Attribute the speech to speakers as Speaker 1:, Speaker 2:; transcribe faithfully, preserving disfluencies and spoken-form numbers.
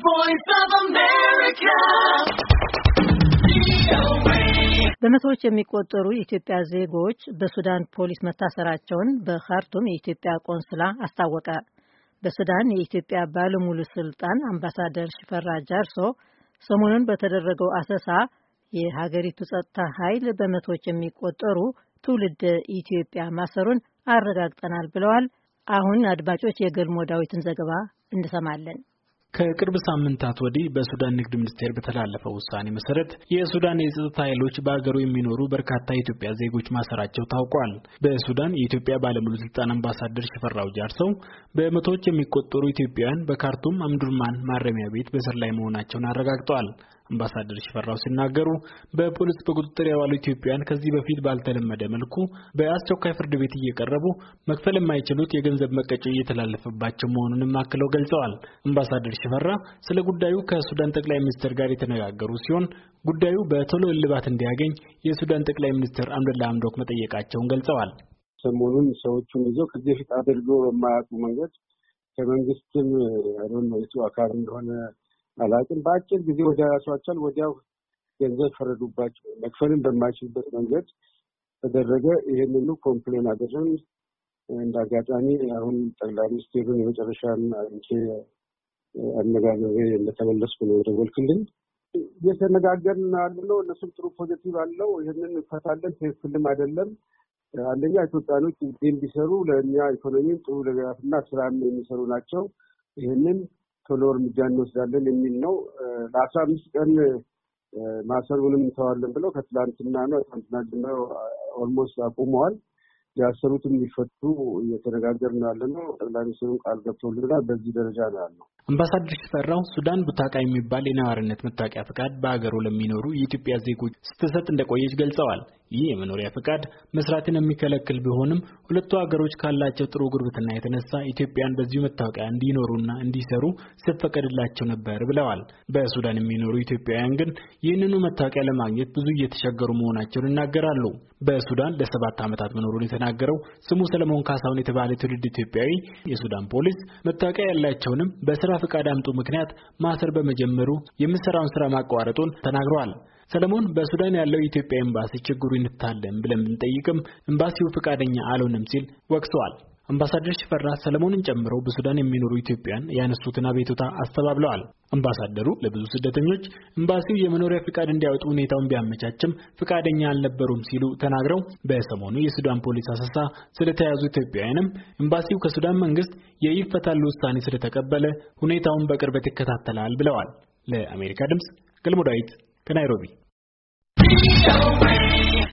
Speaker 1: voice of America.
Speaker 2: በመቶዎች የሚቆጠሩ የኢትዮጵያ ዜጎች በሱዳን ፖሊስ መታሰራቸውን በካርቱም የኢትዮጵያ ቆንስላ አስታወቀ። በሱዳን የኢትዮጵያ ባለሙሉ ስልጣን አምባሳደር ሽፈራ ጃርሶ ሰሞኑን በተደረገው አሰሳ የሀገሪቱ ጸጥታ ኃይል በመቶዎች የሚቆጠሩ ትውልደ ኢትዮጵያ ማሰሩን አረጋግጠናል ብለዋል። አሁን አድማጮች የገልሞ ዳዊትን ዘገባ እንሰማለን።
Speaker 3: ከቅርብ ሳምንታት ወዲህ በሱዳን ንግድ ሚኒስቴር በተላለፈው ውሳኔ መሰረት የሱዳን የጸጥታ ኃይሎች በአገሩ የሚኖሩ በርካታ የኢትዮጵያ ዜጎች ማሰራቸው ታውቋል። በሱዳን የኢትዮጵያ ባለሙሉ ስልጣን አምባሳደር ሽፈራው ጃርሰው በመቶዎች የሚቆጠሩ ኢትዮጵያውያን በካርቱም አምዱርማን ማረሚያ ቤት በስር ላይ መሆናቸውን አረጋግጠዋል። አምባሳደር ሽፈራው ሲናገሩ በፖሊስ በቁጥጥር የዋሉ ኢትዮጵያውያን ከዚህ በፊት ባልተለመደ መልኩ በአስቸኳይ ፍርድ ቤት እየቀረቡ መክፈል የማይችሉት የገንዘብ መቀጮ እየተላለፈባቸው መሆኑንም አክለው ገልጸዋል። አምባሳደር ሽፈራ ስለ ጉዳዩ ከሱዳን ጠቅላይ ሚኒስትር ጋር የተነጋገሩ ሲሆን ጉዳዩ በቶሎ እልባት እንዲያገኝ የሱዳን ጠቅላይ ሚኒስትር አብደላ ሐምዶክ መጠየቃቸውን ገልጸዋል።
Speaker 4: ሰሞኑን ሰዎቹን ይዘው ከዚህ በፊት አድርገው በማያውቁ መንገድ ከመንግስትም አይደል ነው የቱ አካል እንደሆነ አላውቅም በአጭር ጊዜ ወደ ያሷቸው ወዲያው ገንዘብ ፈረዱባቸው። መክፈልም በማይችሉበት መንገድ ተደረገ። ይሄንኑ ኮምፕሌን አደረግን። እንዳጋጣሚ አሁን ጠቅላይ ሚኒስትሩን የመጨረሻን አንቺ አነጋገር እንደተመለስኩ ነው ደወልክልኝ። እየተነጋገርን ያለው እነሱም ጥሩ ፖዚቲቭ አለው። ይሄንን ፈታለን ትክክልም አይደለም። አንደኛ ኢትዮጵያኖች እንዲሰሩ ለእኛ ኢኮኖሚን ጥሩ ለጋፍና ስራም የሚሰሩ ናቸው። ይሄንን ቶሎ እርምጃ እንወስዳለን የሚል ነው። ለአስራ አምስት ቀን ማሰሩንም እንተዋለን ብለው ከትላንትና ነው ትላንትና ጀምሮ ኦልሞስት አቁመዋል። ያሰሩትም ሊፈቱ እየተነጋገርን ያለነው ጠቅላይ ሚኒስትሩን ቃል ገብተውልናል። በዚህ ደረጃ ነው ያለው።
Speaker 3: አምባሳደር ሽፈራው ሱዳን ቡታቃ የሚባል የነዋሪነት መታወቂያ ፍቃድ በአገሩ ለሚኖሩ የኢትዮጵያ ዜጎች ስትሰጥ እንደቆየች ገልጸዋል። ይህ የመኖሪያ ፍቃድ መስራትን የሚከለክል ቢሆንም ሁለቱ ሀገሮች ካላቸው ጥሩ ጉርብትና የተነሳ ኢትዮጵያን በዚሁ መታወቂያ እንዲኖሩና እንዲሰሩ ሲፈቀድላቸው ነበር ብለዋል። በሱዳን የሚኖሩ ኢትዮጵያውያን ግን ይህንኑ መታወቂያ ለማግኘት ብዙ እየተቸገሩ መሆናቸውን ይናገራሉ። በሱዳን ለሰባት ዓመታት መኖሩን የተናገረው ስሙ ሰለሞን ካሳውን የተባለ ትውልድ ኢትዮጵያዊ የሱዳን ፖሊስ መታወቂያ ያላቸውንም በስራ ፍቃድ አምጡ ምክንያት ማሰር በመጀመሩ የሚሰራውን ስራ ማቋረጡን ተናግረዋል። ሰለሞን በሱዳን ያለው የኢትዮጵያ ኤምባሲ ችግሩን ይፈታልን ብለን ብንጠይቅም ኤምባሲው ፍቃደኛ አልሆነም ሲል ወቅሰዋል። አምባሳደር ሽፈራ ሰለሞንን ጨምሮ በሱዳን የሚኖሩ ኢትዮጵያን ያነሱትን አቤቱታ አስተባብለዋል። አምባሳደሩ ለብዙ ስደተኞች ኤምባሲው የመኖሪያ ፍቃድ እንዲያወጡ ሁኔታውን ቢያመቻችም ፍቃደኛ አልነበሩም ሲሉ ተናግረው በሰሞኑ የሱዳን ፖሊስ አሰሳ ስለተያዙ ኢትዮጵያውያንም ኤምባሲው ከሱዳን መንግስት የይፈታሉ ውሳኔ ስለተቀበለ ሁኔታውን በቅርበት ይከታተላል ብለዋል። ለአሜሪካ ድምጽ ገልሞ ዳዊት ከናይሮቢ